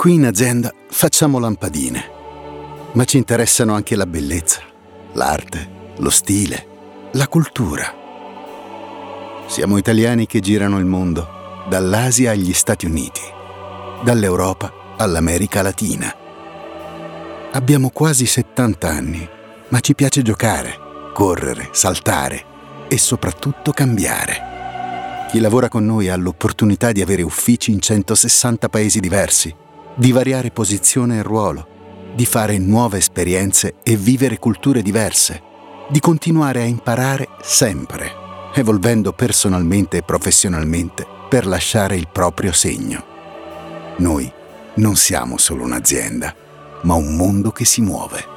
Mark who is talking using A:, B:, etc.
A: Qui in azienda facciamo lampadine, ma ci interessano anche la bellezza, l'arte, lo stile, la cultura. Siamo italiani che girano il mondo, dall'Asia agli Stati Uniti, dall'Europa all'America Latina. Abbiamo quasi 70 anni, ma ci piace giocare, correre, saltare e soprattutto cambiare. Chi lavora con noi ha l'opportunità di avere uffici in 160 paesi diversi, di variare posizione e ruolo, di fare nuove esperienze e vivere culture diverse, di continuare a imparare sempre, evolvendo personalmente e professionalmente per lasciare il proprio segno. Noi non siamo solo un'azienda, ma un mondo che si muove.